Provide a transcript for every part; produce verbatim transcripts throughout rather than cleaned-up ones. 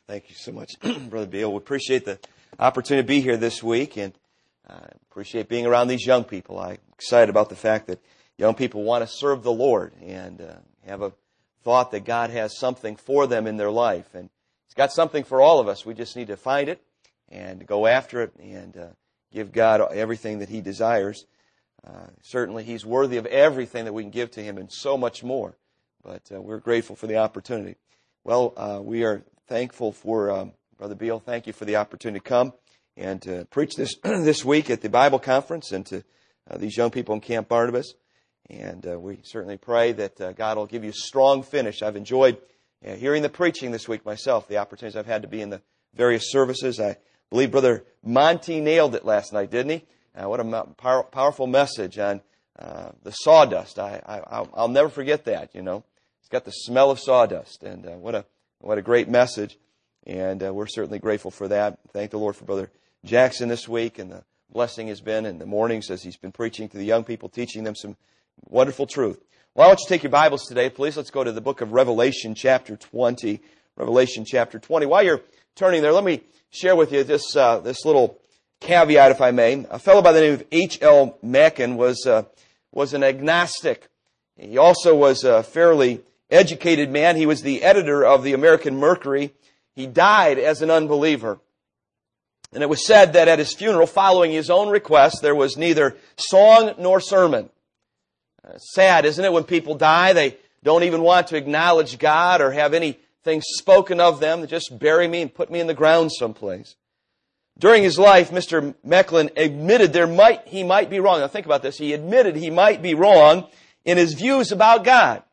Thank you so much, Brother Beal. We appreciate the opportunity to be here this week, and I uh, appreciate being around these young people. I'm excited about the fact that young people want to serve the Lord and uh, have a thought that God has something for them in their life. And He's got something for all of us. We just need to find it and go after it and uh, give God everything that He desires. Uh, certainly, He's worthy of everything that we can give to Him and so much more. But uh, we're grateful for the opportunity. Well, uh, we are thankful for um, Brother Beal. Thank you for the opportunity to come and to preach this this week at the Bible conference and to uh, these young people in Camp Barnabas. And uh, we certainly pray that uh, God will give you a strong finish. I've enjoyed uh, hearing the preaching this week myself, the opportunities I've had to be in the various services. I believe Brother Monty nailed it last night, didn't he? Uh, what a power, powerful message on uh, the sawdust. I, I, I'll, I'll never forget that, you know. It's got the smell of sawdust, and uh, what a what a great message. And uh, we're certainly grateful for that. Thank the Lord for Brother Jackson this week, and the blessing has been in the mornings as he's been preaching to the young people, teaching them some wonderful truth. Well, I want you to take your Bibles today, please. Let's go to the book of Revelation, chapter twenty. Revelation, chapter twenty. While you're turning there, let me share with you this uh, this little caveat, if I may. A fellow by the name of H L Machen was uh, was an agnostic. He also was a fairly educated man. He was the editor of the American Mercury. He died as an unbeliever. And it was said that at his funeral, following his own request, there was neither song nor sermon. Uh, sad, isn't it, when people die, they don't even want to acknowledge God or have anything spoken of them. They just bury me and put me in the ground someplace. During his life, Mister Mecklin admitted there might he might be wrong. Now think about this. He admitted he might be wrong in his views about God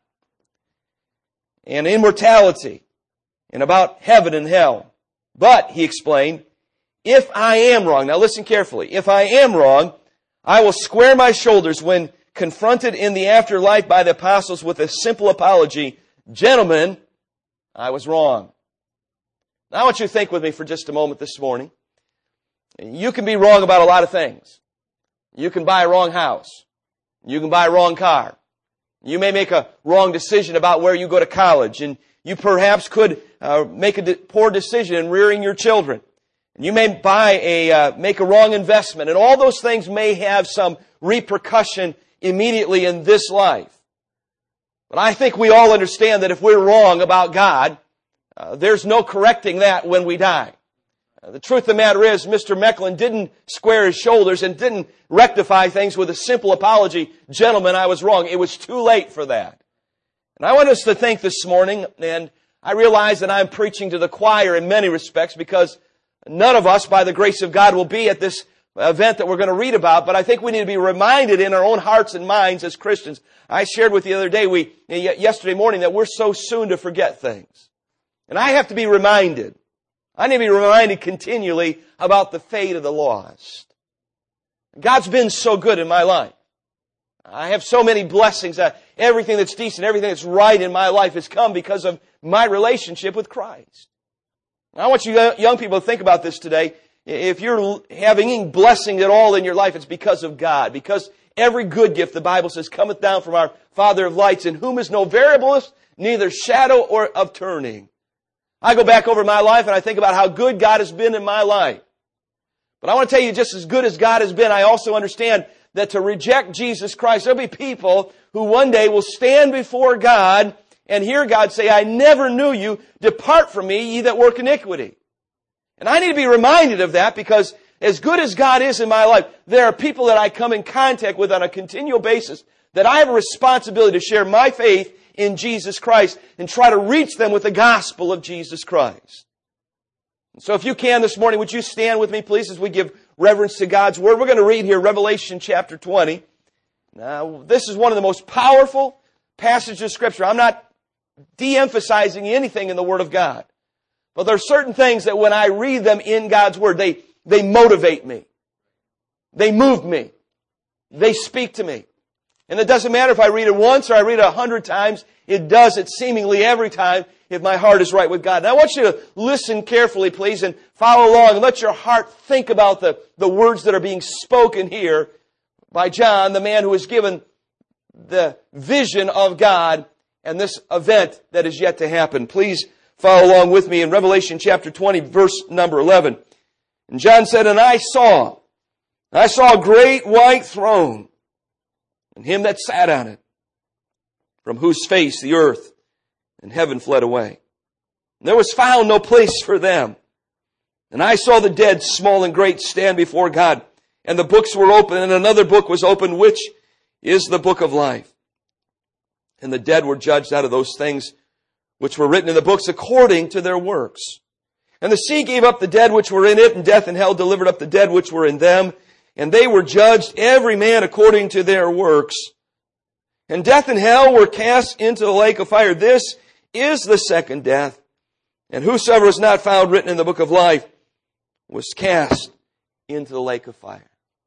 and immortality and about heaven and hell. But, he explained, if I am wrong, now listen carefully, if I am wrong, I will square my shoulders when confronted in the afterlife by the apostles with a simple apology. Gentlemen, I was wrong. Now I want you to think with me for just a moment this morning. You can be wrong about a lot of things. You can buy a wrong house. You can buy a wrong car. You may make a wrong decision about where you go to college, and you perhaps could uh, make a de- poor decision in rearing your children. And you may buy a uh, make a wrong investment, and all those things may have some repercussion immediately in this life. But I think we all understand that if we're wrong about God, uh, there's no correcting that when we die. Uh, the truth of the matter is, Mister Mecklin didn't square his shoulders and didn't rectify things with a simple apology. Gentlemen, I was wrong. It was too late for that. And I want us to think this morning, and I realize that I'm preaching to the choir in many respects because none of us, by the grace of God, will be at this event that we're going to read about, but I think we need to be reminded in our own hearts and minds as Christians. I shared with you the other day, we yesterday morning, that we're so soon to forget things. And I have to be reminded. I need to be reminded continually about the fate of the lost. God's been so good in my life. I have so many blessings. That everything that's decent, everything that's right in my life has come because of my relationship with Christ. I want you young people to think about this today. If you're having any blessing at all in your life, it's because of God. Because every good gift, the Bible says, cometh down from our Father of lights, in whom is no variableness, neither shadow or of turning. I go back over my life and I think about how good God has been in my life. But I want to tell you, just as good as God has been, I also understand that to reject Jesus Christ, there'll be people who one day will stand before God and hear God say, I never knew you. Depart from me, ye that work iniquity. And I need to be reminded of that because as good as God is in my life, there are people that I come in contact with on a continual basis that I have a responsibility to share my faith in Jesus Christ and try to reach them with the gospel of Jesus Christ. So if you can this morning, would you stand with me, please, as we give reverence to God's Word? We're going to read here Revelation chapter twenty. Now, this is one of the most powerful passages of Scripture. I'm not de-emphasizing anything in the Word of God. But there are certain things that when I read them in God's Word, they, they motivate me. They move me. They speak to me. And it doesn't matter if I read it once or I read it a hundred times. It does it seemingly every time if my heart is right with God. Now I want you to listen carefully, please, and follow along and let your heart think about the, the words that are being spoken here by John, the man who was given the vision of God and this event that is yet to happen. Please Follow along with me in Revelation chapter twenty, verse number eleven. And John said, "And I saw, I saw a great white throne, and him that sat on it, from whose face the earth and heaven fled away. And there was found no place for them. And I saw the dead, small and great, stand before God. And the books were open, and another book was opened, which is the book of life. And the dead were judged out of those things which were written in the books according to their works. And the sea gave up the dead which were in it, and death and hell delivered up the dead which were in them. And they were judged, every man according to their works. And death and hell were cast into the lake of fire. This is the second death. And whosoever was not found written in the book of life was cast into the lake of fire."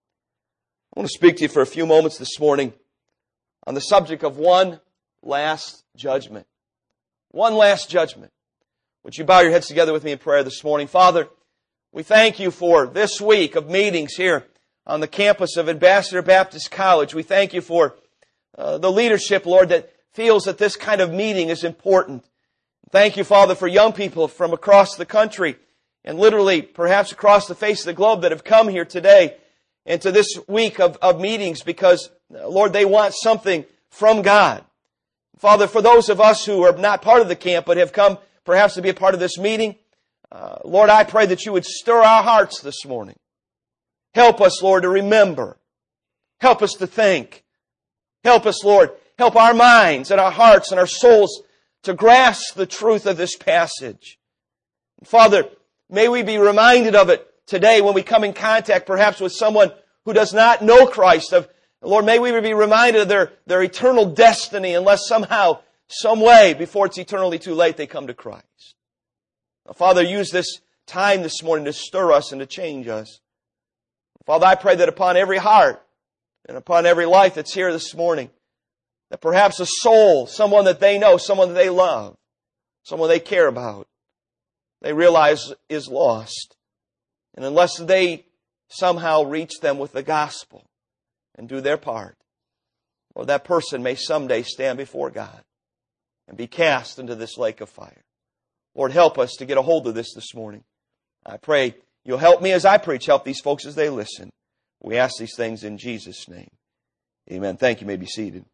I want to speak to you for a few moments this morning on the subject of one last judgment. One last judgment. Would you bow your heads together with me in prayer this morning? Father, we thank you for this week of meetings here on the campus of Ambassador Baptist College. We thank you for uh, the leadership, Lord, that feels that this kind of meeting is important. Thank you, Father, for young people from across the country and literally perhaps across the face of the globe that have come here today and to this week of, of meetings because, Lord, they want something from God. Father, for those of us who are not part of the camp but have come perhaps to be a part of this meeting, uh, Lord, I pray that you would stir our hearts this morning. Help us, Lord, to remember. Help us to think. Help us, Lord, help our minds and our hearts and our souls to grasp the truth of this passage. Father, may we be reminded of it today when we come in contact perhaps with someone who does not know Christ. Of, Lord, may we be reminded of their, their eternal destiny unless somehow, some way, before it's eternally too late, they come to Christ. Now, Father, use this time this morning to stir us and to change us. Father, I pray that upon every heart and upon every life that's here this morning, that perhaps a soul, someone that they know, someone that they love, someone they care about, they realize is lost. And unless they somehow reach them with the gospel and do their part, or that person may someday stand before God and be cast into this lake of fire. Lord, help us to get a hold of this this morning. I pray you'll help me as I preach, help these folks as they listen. We ask these things in Jesus' name. Amen. Thank you. You may be seated.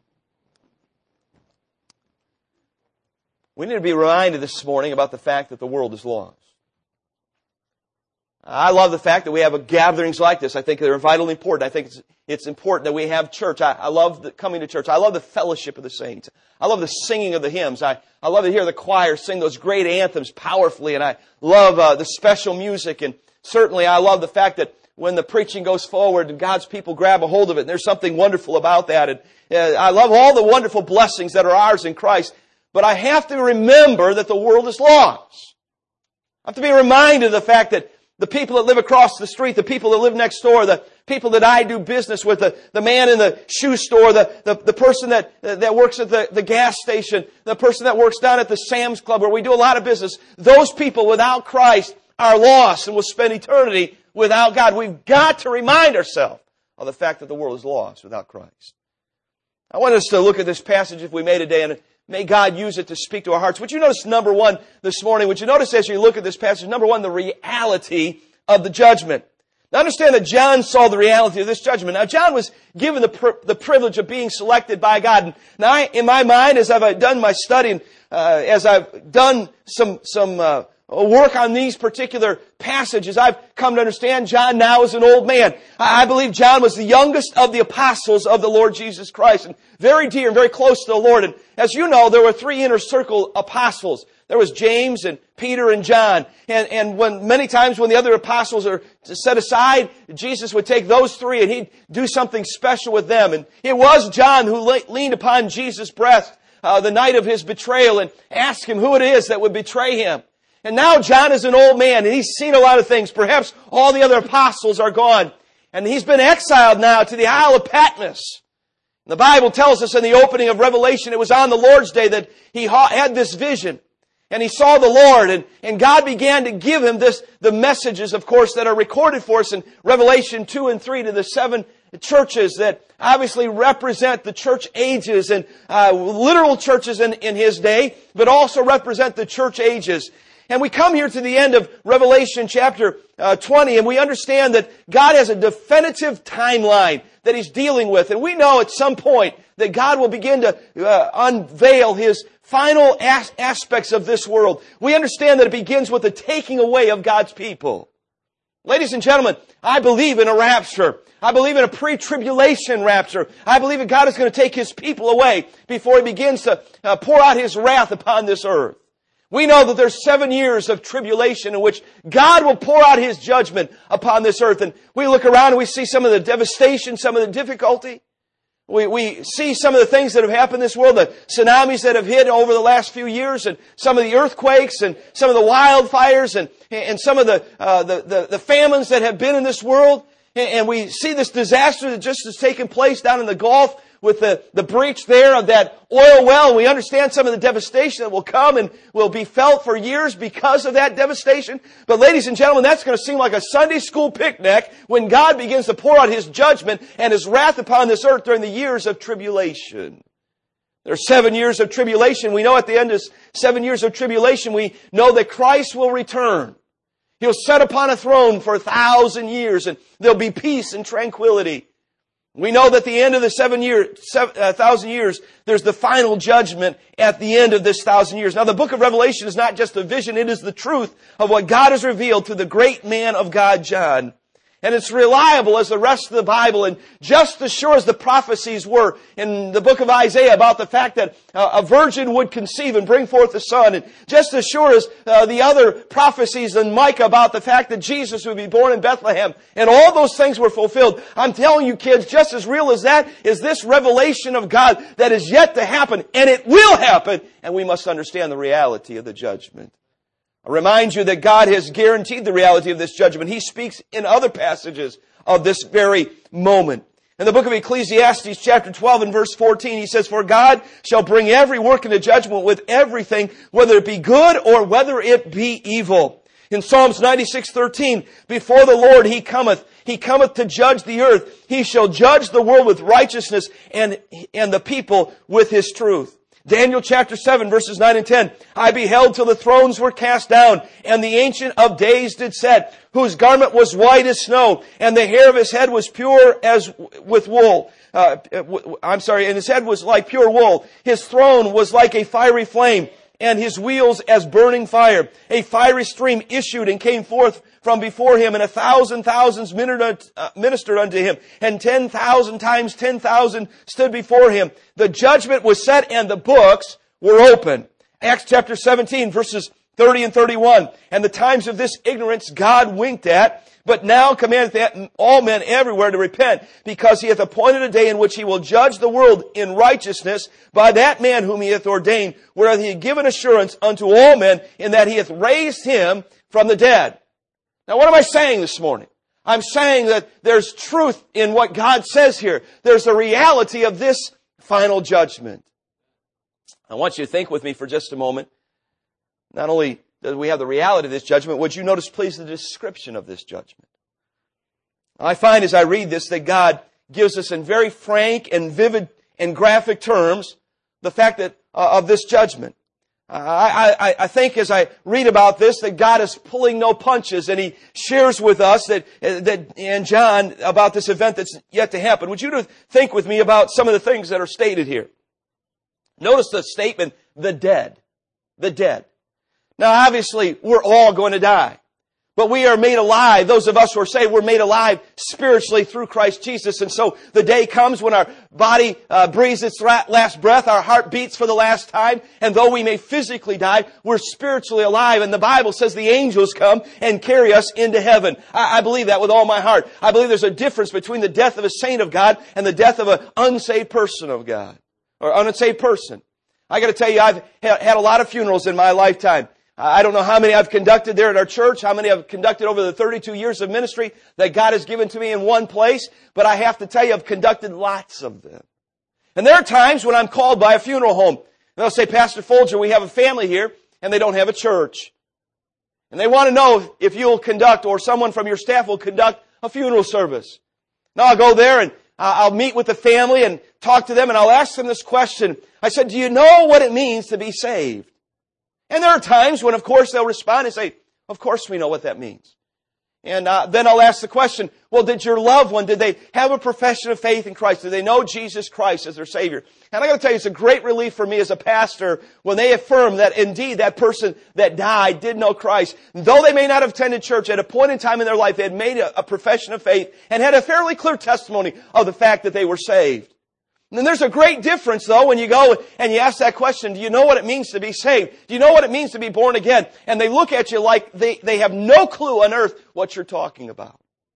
We need to be reminded this morning about the fact that the world is lost. I love the fact that we have gatherings like this. I think they're vitally important. I think it's, it's important that we have church. I, I love the, coming to church. I love the fellowship of the saints. I love the singing of the hymns. I, I love to hear the choir sing those great anthems powerfully. And I love uh, the special music. And certainly I love the fact that when the preaching goes forward and God's people grab a hold of it, and there's something wonderful about that. And uh, I love all the wonderful blessings that are ours in Christ. But I have to remember that the world is lost. I have to be reminded of the fact that the people that live across the street, the people that live next door, the people that I do business with, the, the man in the shoe store, the, the, the person that, that works at the, the gas station, the person that works down at the Sam's Club where we do a lot of business, those people without Christ are lost and will spend eternity without God. We've got to remind ourselves of the fact that the world is lost without Christ. I want us to look at this passage, if we may today, and may God use it to speak to our hearts. Would you notice number one this morning? Would you notice as you look at this passage, number one, the reality of the judgment. Now understand that John saw the reality of this judgment. Now John was given the pr- the privilege of being selected by God. And now I, in my mind, as I've done my study, and uh, as I've done some some uh, work on these particular passages, I've come to understand John now is an old man. I, I believe John was the youngest of the apostles of the Lord Jesus Christ, and very dear and very close to the Lord. And as you know, there were three inner circle apostles. There was James and Peter and John. And, and when many times when the other apostles are set aside, Jesus would take those three and he'd do something special with them. And it was John who le- leaned upon Jesus' breast uh, the night of his betrayal and asked him who it is that would betray him. And now John is an old man and he's seen a lot of things. Perhaps all the other apostles are gone. And he's been exiled now to the Isle of Patmos. The Bible tells us in the opening of Revelation, it was on the Lord's Day that he had this vision. And he saw the Lord, and, and God began to give him this, the messages, of course, that are recorded for us in Revelation two and three to the seven churches that obviously represent the church ages and uh, literal churches in, in his day, but also represent the church ages. And we come here to the end of Revelation chapter uh, twenty, and we understand that God has a definitive timeline that He's dealing with. And we know at some point that God will begin to uh, unveil His final as- aspects of this world. We understand that it begins with the taking away of God's people. Ladies and gentlemen, I believe in a rapture. I believe in a pre-tribulation rapture. I believe that God is going to take His people away before He begins to uh, pour out His wrath upon this earth. We know that there's seven years of tribulation in which God will pour out His judgment upon this earth. And we look around and we see some of the devastation, some of the difficulty. We, we see some of the things that have happened in this world, the tsunamis that have hit over the last few years, and some of the earthquakes, and some of the wildfires, and, and some of the, uh, the, the, the famines that have been in this world. And we see this disaster that just has taken place down in the Gulf with the, the breach there of that oil well. We understand some of the devastation that will come and will be felt for years because of that devastation. But ladies and gentlemen, that's going to seem like a Sunday school picnic when God begins to pour out His judgment and His wrath upon this earth during the years of tribulation. There are seven years of tribulation. We know at the end of seven years of tribulation, we know that Christ will return. He'll sit upon a throne for a thousand years, and there'll be peace and tranquility. We know that at the end of the seven year, seven, uh, thousand years, there's the final judgment at the end of this thousand years. Now, the book of Revelation is not just a vision, it is the truth of what God has revealed through the great man of God, John. And it's reliable as the rest of the Bible, and just as sure as the prophecies were in the book of Isaiah about the fact that uh, a virgin would conceive and bring forth a son, and just as sure as uh, the other prophecies in Micah about the fact that Jesus would be born in Bethlehem, and all those things were fulfilled. I'm telling you kids, just as real as that is this revelation of God that is yet to happen, and it will happen, and we must understand the reality of the judgment. I remind you that God has guaranteed the reality of this judgment. He speaks in other passages of this very moment. In the book of Ecclesiastes, chapter twelve and verse fourteen, he says, "For God shall bring every work into judgment with everything, whether it be good or whether it be evil." In Psalms ninety-six thirteen, "Before the Lord He cometh, He cometh to judge the earth. He shall judge the world with righteousness and, and the people with His truth." Daniel chapter seven verses nine and ten. "I beheld till the thrones were cast down, and the Ancient of Days did set, whose garment was white as snow, and the hair of his head was pure as with wool." Uh, I'm sorry, and his head was like pure wool. "His throne was like a fiery flame, and his wheels as burning fire. A fiery stream issued and came forth from before him, and a thousand thousands ministered unto him, and ten thousand times ten thousand stood before him. The judgment was set, and the books were open." Acts chapter seventeen, verses thirty and thirty-one. "And the times of this ignorance God winked at, but now commandeth that all men everywhere to repent, because He hath appointed a day in which He will judge the world in righteousness by that man whom He hath ordained, whereas He hath given assurance unto all men, in that He hath raised Him from the dead." Now, what am I saying this morning? I'm saying that there's truth in what God says here. There's the reality of this final judgment. I want you to think with me for just a moment. Not only do we have the reality of this judgment, would you notice, please, the description of this judgment? I find as I read this that God gives us in very frank and vivid and graphic terms the fact that uh, of this judgment. I, I, I think as I read about this that God is pulling no punches, and He shares with us that, that and John about this event that's yet to happen. Would you think with me about some of the things that are stated here? Notice the statement, the dead. The dead. Now obviously we're all going to die. But we are made alive. Those of us who are saved, we're made alive spiritually through Christ Jesus. And so the day comes when our body uh, breathes its last breath, our heart beats for the last time, and though we may physically die, we're spiritually alive. And the Bible says the angels come and carry us into heaven. I, I believe that with all my heart. I believe there's a difference between the death of a saint of God and the death of an unsaved person of God, or unsaved person. I got to tell you, I've had a lot of funerals in my lifetime. I don't know how many I've conducted there at our church, how many I've conducted over the thirty-two years of ministry that God has given to me in one place, but I have to tell you, I've conducted lots of them. And there are times when I'm called by a funeral home, and they'll say, "Pastor Folger, we have a family here, and they don't have a church. And they want to know if you'll conduct, or someone from your staff will conduct, a funeral service." Now I'll go there, and I'll meet with the family and talk to them, and I'll ask them this question. I said, do you know what it means to be saved? And there are times when, of course, they'll respond and say, of course we know what that means. And uh, then I'll ask the question, well, did your loved one, did they have a profession of faith in Christ? Did they know Jesus Christ as their Savior? And I got to tell you, it's a great relief for me as a pastor when they affirm that indeed that person that died did know Christ. Though they may not have attended church, at a point in time in their life, they had made a, a profession of faith and had a fairly clear testimony of the fact that they were saved. And then there's a great difference, though, when you go and you ask that question, do you know what it means to be saved? Do you know what it means to be born again? And they look at you like they, they have no clue on earth what you're talking about.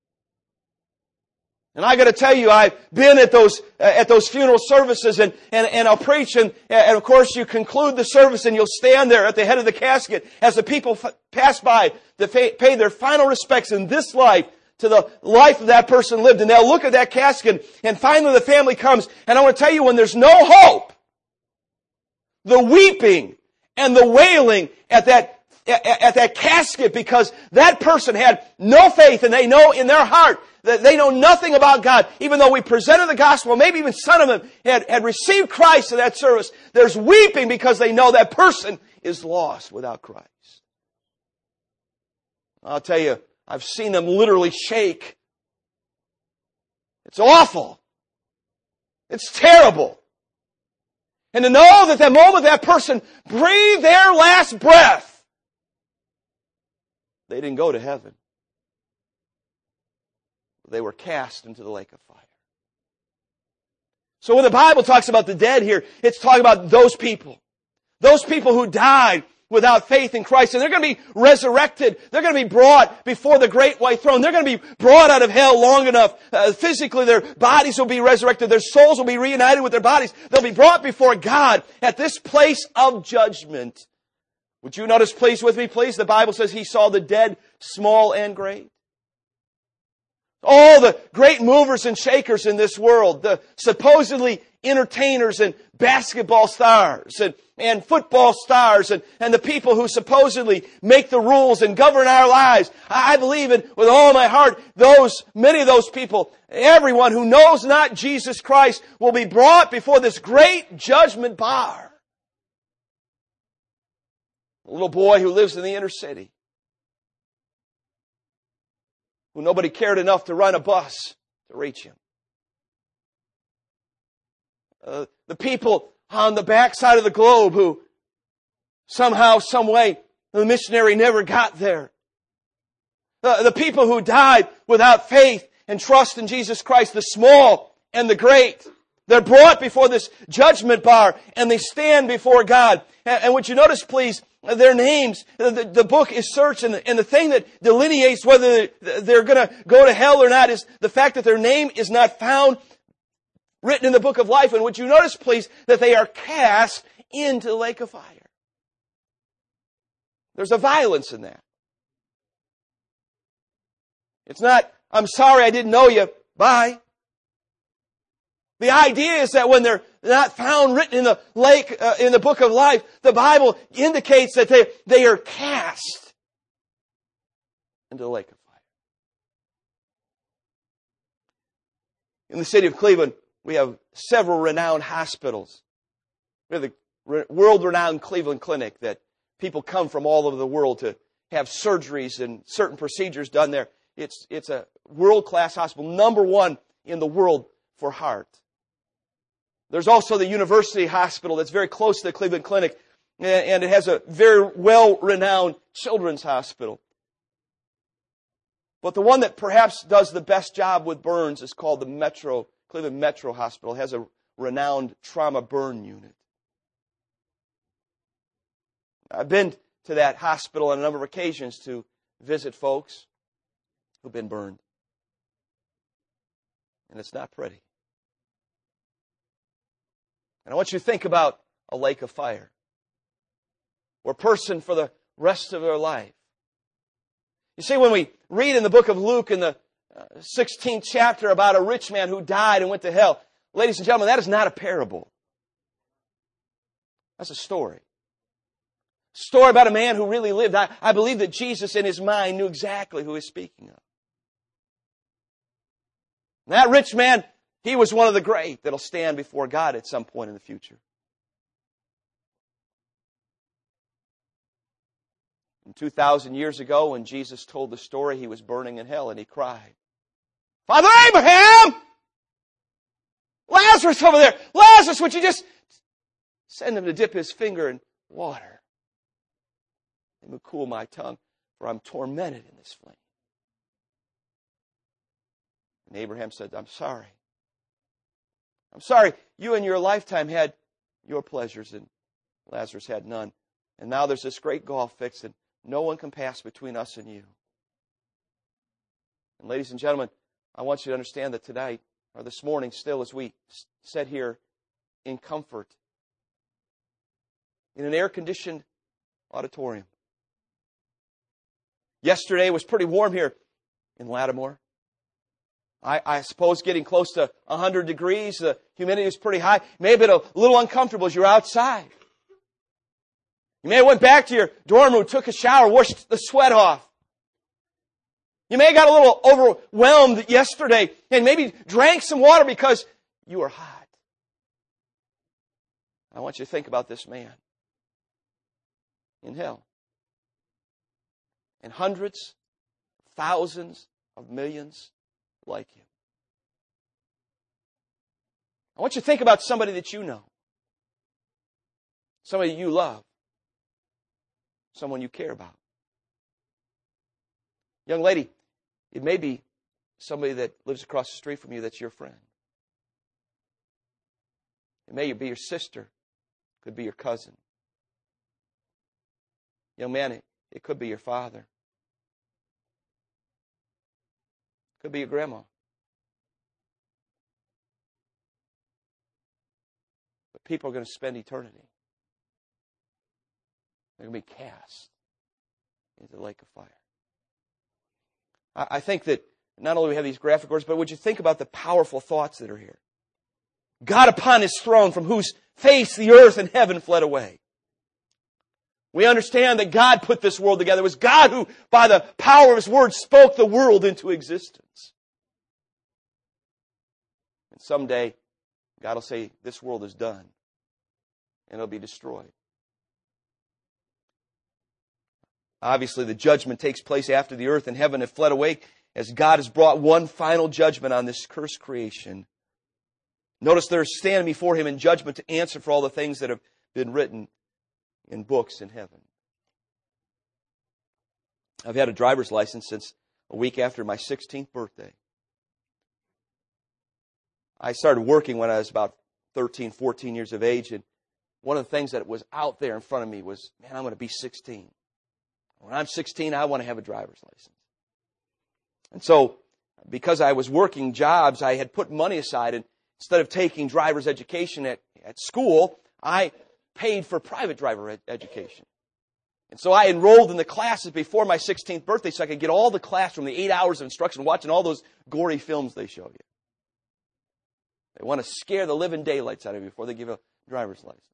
And I got to tell you, I've been at those uh, at those funeral services, and, and, and I'll preach, and, and of course you conclude the service, and you'll stand there at the head of the casket as the people f- pass by to fa- pay their final respects in this life to the life of that person lived. And they'll look at that casket, and finally the family comes. And I want to tell you, when there's no hope, the weeping and the wailing at that, at, at that casket, because that person had no faith, and they know in their heart that they know nothing about God, even though we presented the gospel, maybe even some of them had, had received Christ in that service. There's weeping because they know that person is lost without Christ. I'll tell you, I've seen them literally shake. It's awful. It's terrible. And to know that the moment that person breathed their last breath, they didn't go to heaven. They were cast into the lake of fire. So when the Bible talks about the dead here, it's talking about those people. Those people who died without faith in Christ. And they're going to be resurrected. They're going to be brought before the great white throne. They're going to be brought out of hell long enough. Uh, physically, their bodies will be resurrected. Their souls will be reunited with their bodies. They'll be brought before God at this place of judgment. Would you notice, please, with me, please? The Bible says He saw the dead, small and great. All the great movers and shakers in this world, the supposedly entertainers and basketball stars and, and football stars and, and the people who supposedly make the rules and govern our lives. I believe in with all my heart, those, many of those people, everyone who knows not Jesus Christ will be brought before this great judgment bar. A little boy who lives in the inner city, who nobody cared enough to run a bus to reach him. Uh, the people on the backside of the globe who somehow, some way, the missionary never got there. Uh, the people who died without faith and trust in Jesus Christ, the small and the great. They're brought before this judgment bar and they stand before God. And, and would you notice, please, their names, the, the book is searched, and the, and the thing that delineates whether they're going to go to hell or not is the fact that their name is not found written in the book of life. And would you notice, please, that they are cast into the lake of fire. There's a violence in that. It's not, I'm sorry I didn't know you, bye. The idea is that when they're not found written in the lake, uh, in the book of life, the Bible indicates that they, they are cast into the lake of fire. In the city of Cleveland, we have several renowned hospitals. We have the re- world-renowned Cleveland Clinic that people come from all over the world to have surgeries and certain procedures done there. It's, it's a world-class hospital, number one in the world for heart. There's also the University Hospital that's very close to the Cleveland Clinic, and it has a very well-renowned children's hospital. But the one that perhaps does the best job with burns is called the Metro, Cleveland Metro Hospital. It has a renowned trauma burn unit. I've been to that hospital on a number of occasions to visit folks who've been burned. And it's not pretty. And I want you to think about a lake of fire, where a person for the rest of their life. You see, when we read in the book of Luke in the sixteenth chapter about a rich man who died and went to hell, ladies and gentlemen, that is not a parable. That's a story. A story about a man who really lived. I, I believe that Jesus in his mind knew exactly who he's speaking of. And that rich man He was one of the great that'll stand before God at some point in the future. And two thousand years ago, when Jesus told the story, he was burning in hell and he cried, Father Abraham! Lazarus over there! Lazarus, would you just send him to dip his finger in water? It would cool my tongue, for I'm tormented in this flame. And Abraham said, I'm sorry. I'm sorry, you in your lifetime had your pleasures and Lazarus had none. And now there's this great gulf fixed and no one can pass between us and you. And ladies and gentlemen, I want you to understand that tonight, or this morning still, as we sit here in comfort, in an air-conditioned auditorium. Yesterday was pretty warm here in Lattimore. I, I suppose getting close to one hundred degrees, the humidity was pretty high. May have been a little uncomfortable as you're outside. You may have went back to your dorm room, took a shower, washed the sweat off. You may have got a little overwhelmed yesterday and maybe drank some water because you were hot. I want you to think about this man in hell. And hundreds, thousands of millions like him. I want you to think about somebody that you know. Somebody you love. Someone you care about. Young lady, it may be somebody that lives across the street from you that's your friend. It may be your sister. It could be your cousin. Young man, it, it could be your father. It could be your grandma. But people are going to spend eternity. They're going to be cast into the lake of fire. I think that not only do we have these graphic words, but would you think about the powerful thoughts that are here? God upon His throne, from whose face the earth and heaven fled away. We understand that God put this world together. It was God who, by the power of His word, spoke the world into existence. And someday, God will say, this world is done. And it'll be destroyed. Obviously, the judgment takes place after the earth and heaven have fled away, as God has brought one final judgment on this cursed creation. Notice they're standing before Him in judgment to answer for all the things that have been written in books in heaven. I've had a driver's license since a week after my sixteenth birthday. I started working when I was about thirteen, fourteen years of age, and one of the things that was out there in front of me was, man, I'm going to be sixteen. When I'm sixteen, I want to have a driver's license. And so, because I was working jobs, I had put money aside, and instead of taking driver's education at, at school, I paid for private driver ed- education. And so I enrolled in the classes before my sixteenth birthday so I could get all the classroom, the eight hours of instruction, watching all those gory films they show you. They want to scare the living daylights out of you before they give a driver's license.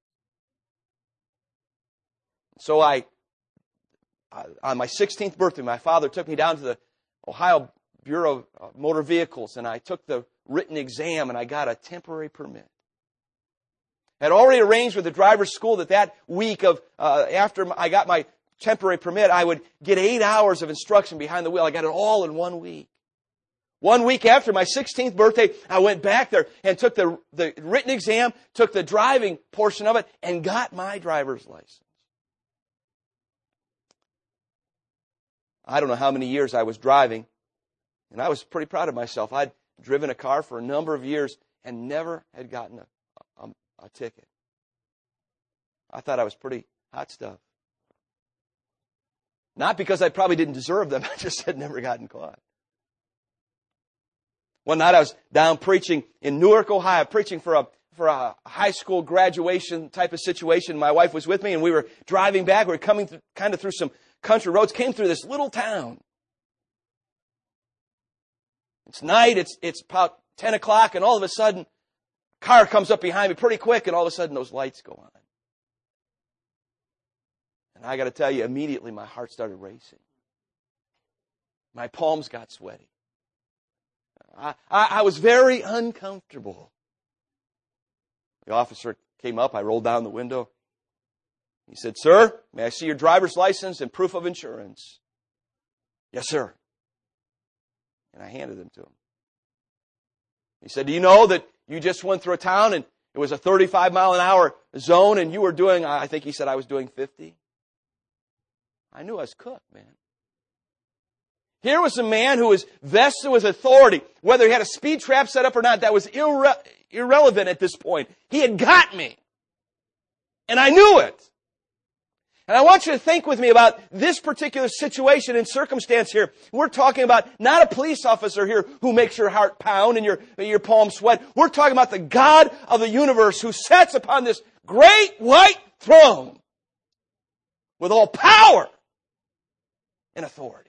So I... On my sixteenth birthday, my father took me down to the Ohio Bureau of Motor Vehicles, and I took the written exam, and I got a temporary permit. I had already arranged with the driver's school that that week of uh, after I got my temporary permit, I would get eight hours of instruction behind the wheel. I got it all in one week. One week after my sixteenth birthday, I went back there and took the, the written exam, took the driving portion of it, and got my driver's license. I don't know how many years I was driving, and I was pretty proud of myself. I'd driven a car for a number of years and never had gotten a, a, a ticket. I thought I was pretty hot stuff. Not because I probably didn't deserve them, I just had never gotten caught. One night I was down preaching in Newark, Ohio, preaching for a for a high school graduation type of situation. My wife was with me, and we were driving back. We were coming through, kind of through some country roads, came through this little town. It's night, it's it's about ten o'clock, and all of a sudden, a car comes up behind me pretty quick, and all of a sudden those lights go on. And I got to tell you, immediately my heart started racing. My palms got sweaty. I, I, I was very uncomfortable. The officer came up. I rolled down the window. He said, "Sir, may I see your driver's license and proof of insurance?" "Yes, sir." And I handed them to him. He said, "Do you know that you just went through a town and it was a thirty-five mile an hour zone and you were doing," I think he said I was doing fifty. I knew I was cooked, man. Here was a man who was vested with authority. Whether he had a speed trap set up or not, that was irre- irrelevant at this point. He had got me. And I knew it. And I want you to think with me about this particular situation and circumstance here. We're talking about not a police officer here who makes your heart pound and your, your palms sweat. We're talking about the God of the universe who sits upon this great white throne with all power and authority.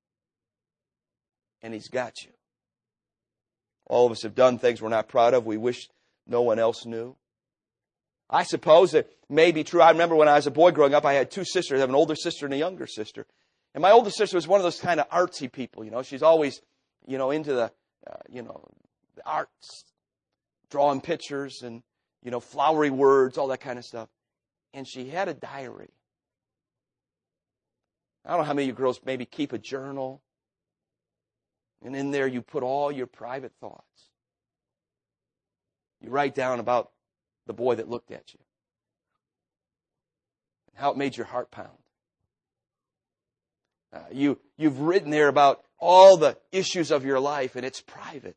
And He's got you. All of us have done things we're not proud of. We wish no one else knew. I suppose it may be true. I remember when I was a boy growing up, I had two sisters. I have an older sister and a younger sister. And my older sister was one of those kind of artsy people, you know. She's always, you know, into the, uh, you know, the arts, drawing pictures and, you know, flowery words, all that kind of stuff. And she had a diary. I don't know how many of you girls maybe keep a journal. And in there you put all your private thoughts. You write down about the boy that looked at you. And how it made your heart pound. Uh, you, you've written there about all the issues of your life, and it's private.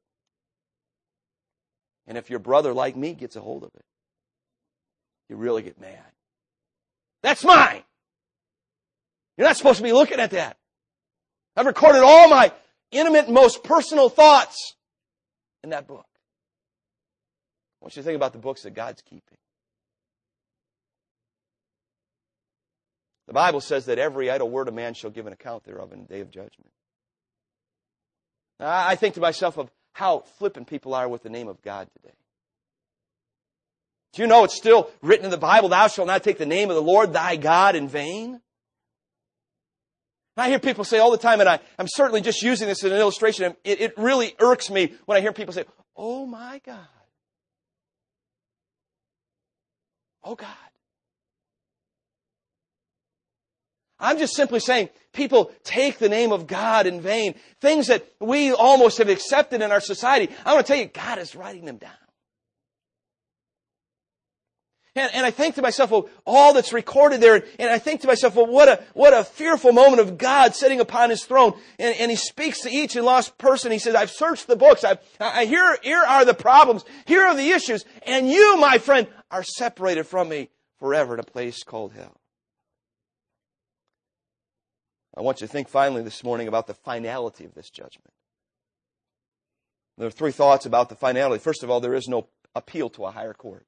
And if your brother, like me, gets a hold of it, you really get mad. That's mine! You're not supposed to be looking at that. I've recorded all my intimate, most personal thoughts in that book. I want you to think about the books that God's keeping. The Bible says that every idle word of man shall give an account thereof in the day of judgment. Now, I think to myself of how flippant people are with the name of God today. Do you know it's still written in the Bible, "Thou shalt not take the name of the Lord thy God in vain"? And I hear people say all the time, and I, I'm certainly just using this as an illustration, it, it really irks me when I hear people say, "Oh my God. Oh God." I'm just simply saying people take the name of God in vain. Things that we almost have accepted in our society. I want to tell you, God is writing them down. And, and I think to myself, well, all that's recorded there, and I think to myself, well, what a what a fearful moment of God sitting upon His throne. And, and He speaks to each and lost person. He says, "I've searched the books. I've, I, here, here are the problems. Here are the issues. And you, my friend, are separated from me forever in a place called hell." I want you to think finally this morning about the finality of this judgment. There are three thoughts about the finality. First of all, there is no appeal to a higher court.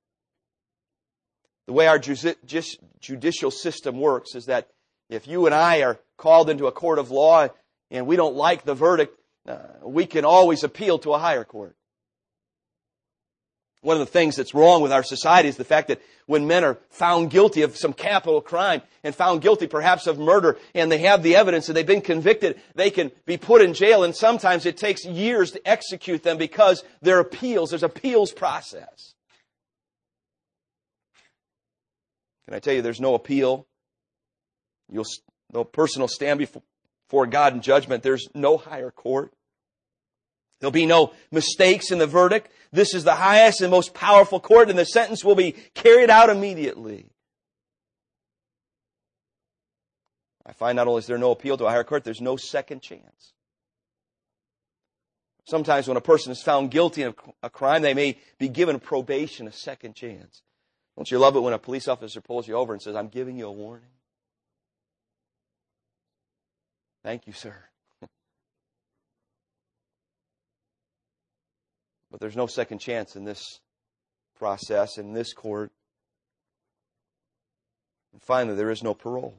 The way our judicial system works is that if you and I are called into a court of law and we don't like the verdict, uh, we can always appeal to a higher court. One of the things that's wrong with our society is the fact that when men are found guilty of some capital crime and found guilty perhaps of murder and they have the evidence and they've been convicted, they can be put in jail, and sometimes it takes years to execute them because there are appeals. There's appeals process. Can I tell you there's no appeal? You'll, no person will stand before God in judgment. There's no higher court. There'll be no mistakes in the verdict. This is the highest and most powerful court, and the sentence will be carried out immediately. I find not only is there no appeal to a higher court, there's no second chance. Sometimes when a person is found guilty of a crime, they may be given probation, a second chance. Don't you love it when a police officer pulls you over and says, "I'm giving you a warning"? Thank you, sir. But there's no second chance in this process, in this court. And finally, there is no parole.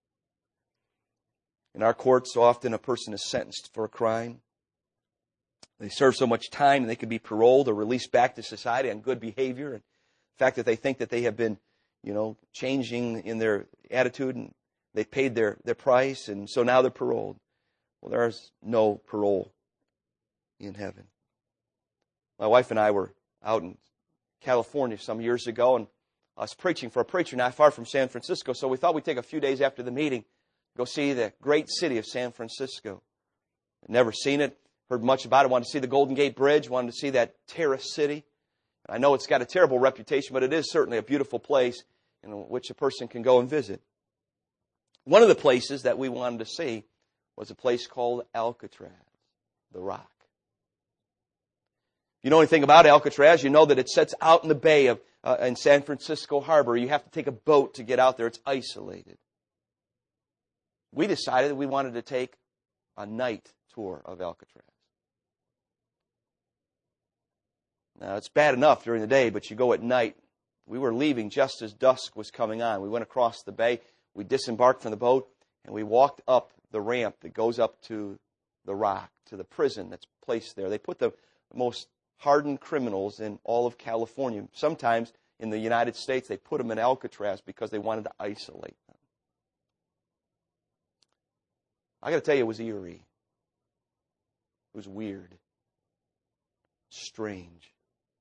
In our courts, so often a person is sentenced for a crime. They serve so much time and they can be paroled or released back to society on good behavior. And the fact that they think that they have been, you know, changing in their attitude and they paid their, their price, and so now they're paroled. Well, there is no parole in heaven. My wife and I were out in California some years ago, and I was preaching for a preacher not far from San Francisco, so we thought we'd take a few days after the meeting, go see the great city of San Francisco. I'd never seen it, heard much about it, wanted to see the Golden Gate Bridge, wanted to see that terrace city. I know it's got a terrible reputation, but it is certainly a beautiful place in which a person can go and visit. One of the places that we wanted to see was a place called Alcatraz, the Rock. If you know anything about Alcatraz, you know that it sits out in the bay of uh, in San Francisco Harbor. You have to take a boat to get out there. It's isolated. We decided that we wanted to take a night tour of Alcatraz. Now, it's bad enough during the day, but you go at night. We were leaving just as dusk was coming on. We went across the bay. We disembarked from the boat, and we walked up the ramp that goes up to the Rock, to the prison that's placed there. They put the most hardened criminals in all of California. Sometimes in the United States, they put them in Alcatraz because they wanted to isolate them. I got to tell you, it was eerie. It was weird. Strange.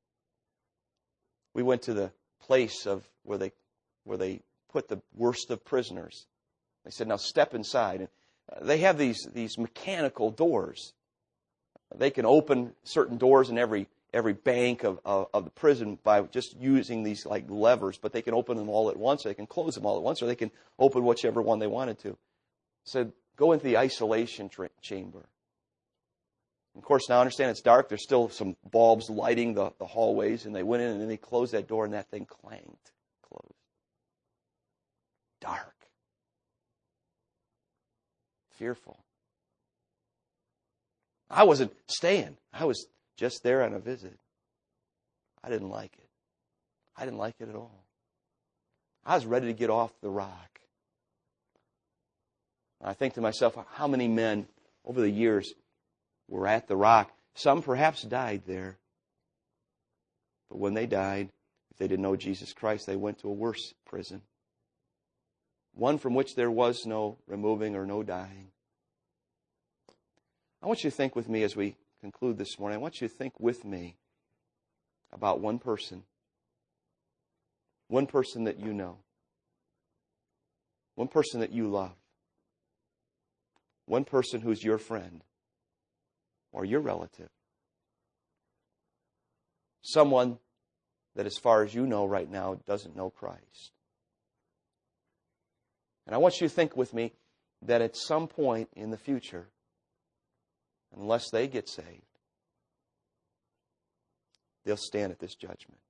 We went to the place of where they where they put the worst of prisoners. They said, now step inside. And they have these, these mechanical doors. They can open certain doors in every every bank of, of, of the prison by just using these like levers, but they can open them all at once, or they can close them all at once, or they can open whichever one they wanted to. So go into the isolation tra- chamber. Of course, now I understand it's dark. There's still some bulbs lighting the, the hallways, and they went in and then they closed that door, and that thing clanged closed. Dark. Fearful. I wasn't staying. I was just there on a visit. I didn't like it. I didn't like it at all. I was ready to get off the Rock. I think to myself, how many men over the years were at the Rock? Some perhaps died there. But when they died, if they didn't know Jesus Christ, they went to a worse prison. One from which there was no removing or no dying. I want you to think with me as we conclude this morning. I want you to think with me about one person. One person that you know. One person that you love. One person who's your friend or your relative. Someone that, as far as you know right now, doesn't know Christ. And I want you to think with me that at some point in the future, unless they get saved, they'll stand at this judgment.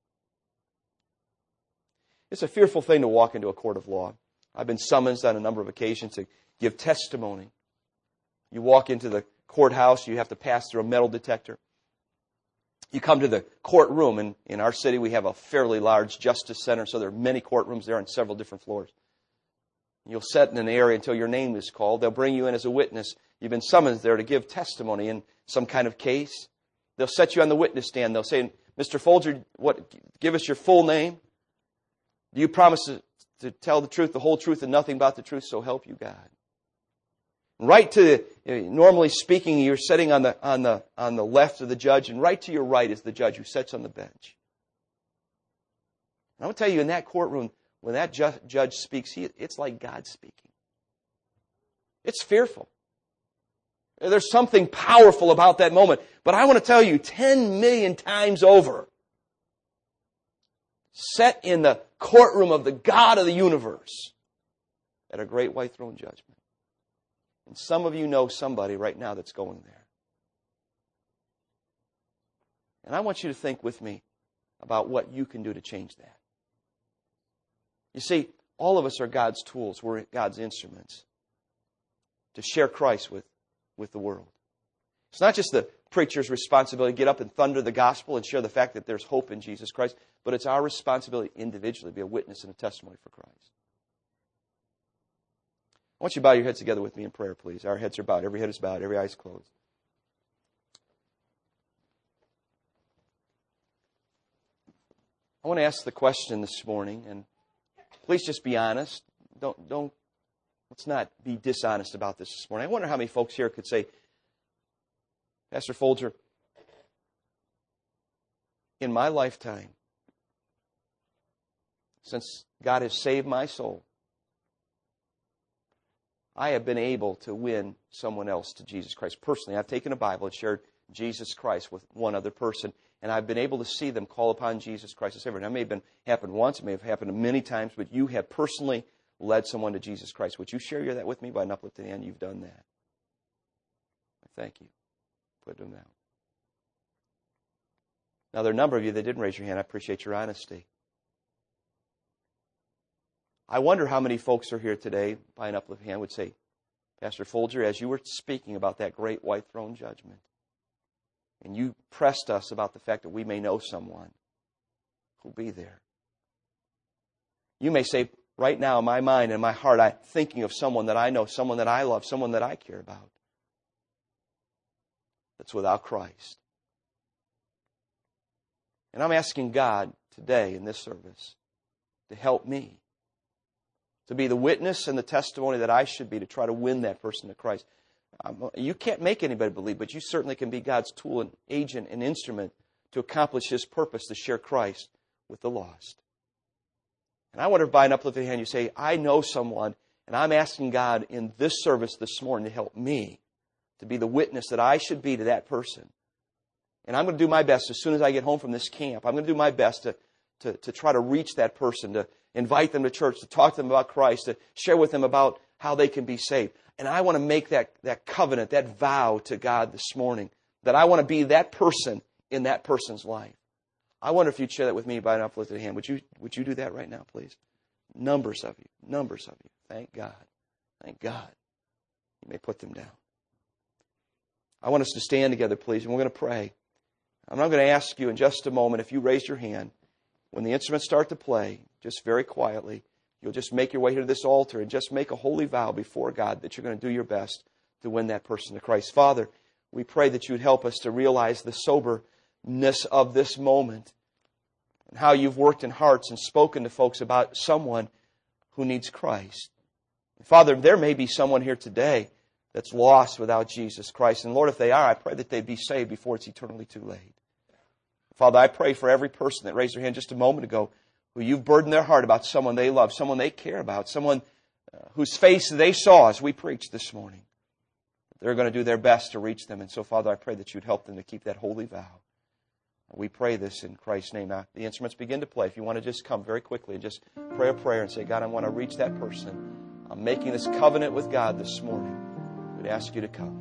It's a fearful thing to walk into a court of law. I've been summoned on a number of occasions to give testimony. You walk into the courthouse, you have to pass through a metal detector. You come to the courtroom, and in our city we have a fairly large justice center, so there are many courtrooms there on several different floors. You'll sit in an area until your name is called. They'll bring you in as a witness. You've been summoned there to give testimony in some kind of case. They'll set you on the witness stand. They'll say, Mister Folger, what? Give us your full name. Do you promise to, to tell the truth, the whole truth, and nothing but the truth, so help you God? Right to the, normally speaking, you're sitting on the on the on the left of the judge, and right to your right is the judge who sits on the bench. And I'm going to tell you, in that courtroom, when that ju- judge speaks, he, it's like God speaking. It's fearful. There's something powerful about that moment. But I want to tell you, ten million times over, set in the courtroom of the God of the universe at a great white throne judgment. And some of you know somebody right now that's going there. And I want you to think with me about what you can do to change that. You see, all of us are God's tools. We're God's instruments to share Christ with, with the world. It's not just the preacher's responsibility to get up and thunder the gospel and share the fact that there's hope in Jesus Christ, but it's our responsibility individually to be a witness and a testimony for Christ. I want you to bow your heads together with me in prayer, please. Our heads are bowed. Every head is bowed. Every eye is closed. I want to ask the question this morning, and please just be honest. Don't, don't, let's not be dishonest about this this morning. I wonder how many folks here could say, Pastor Folger, in my lifetime, since God has saved my soul, I have been able to win someone else to Jesus Christ. Personally, I've taken a Bible and shared Jesus Christ with one other person, and I've been able to see them call upon Jesus Christ as Savior. Now, it may have been happened once, it may have happened many times, but you have personally led someone to Jesus Christ. Would you share that with me by an uplifted hand? You've done that. Thank you. Put them down. Now, there are a number of you that didn't raise your hand. I appreciate your honesty. I wonder how many folks are here today, by an uplifted hand, would say, Pastor Folger, as you were speaking about that great white throne judgment, and you pressed us about the fact that we may know someone who'll be there. You may say, right now in my mind and in my heart, I'm thinking of someone that I know, someone that I love, someone that I care about, that's without Christ. And I'm asking God today in this service to help me, to be the witness and the testimony that I should be to try to win that person to Christ. Um, you can't make anybody believe, but you certainly can be God's tool and agent and instrument to accomplish His purpose to share Christ with the lost. And I wonder if by an uplifted hand you say, I know someone, and I'm asking God in this service this morning to help me to be the witness that I should be to that person. And I'm going to do my best as soon as I get home from this camp. I'm going to do my best to, to, to try to reach that person, to invite them to church, to talk to them about Christ, to share with them about how they can be saved. And I want to make that, that covenant, that vow to God this morning, that I want to be that person in that person's life. I wonder if you'd share that with me by an uplifted hand. Would you, would you do that right now, please? Numbers of you. Numbers of you. Thank God. Thank God. You may put them down. I want us to stand together, please, and we're going to pray. I'm not going to ask you in just a moment if you raise your hand. When the instruments start to play, just very quietly, you'll just make your way here to this altar and just make a holy vow before God that you're going to do your best to win that person to Christ. Father, we pray that you would help us to realize the soberness of this moment and how you've worked in hearts and spoken to folks about someone who needs Christ. Father, there may be someone here today that's lost without Jesus Christ. And Lord, if they are, I pray that they'd be saved before it's eternally too late. Father, I pray for every person that raised their hand just a moment ago who you've burdened their heart about someone they love, someone they care about, someone uh, whose face they saw as we preached this morning. They're going to do their best to reach them. And so, Father, I pray that you'd help them to keep that holy vow. We pray this in Christ's name. Now, the instruments begin to play. If you want to just come very quickly and just pray a prayer and say, God, I want to reach that person. I'm making this covenant with God this morning. We'd ask you to come.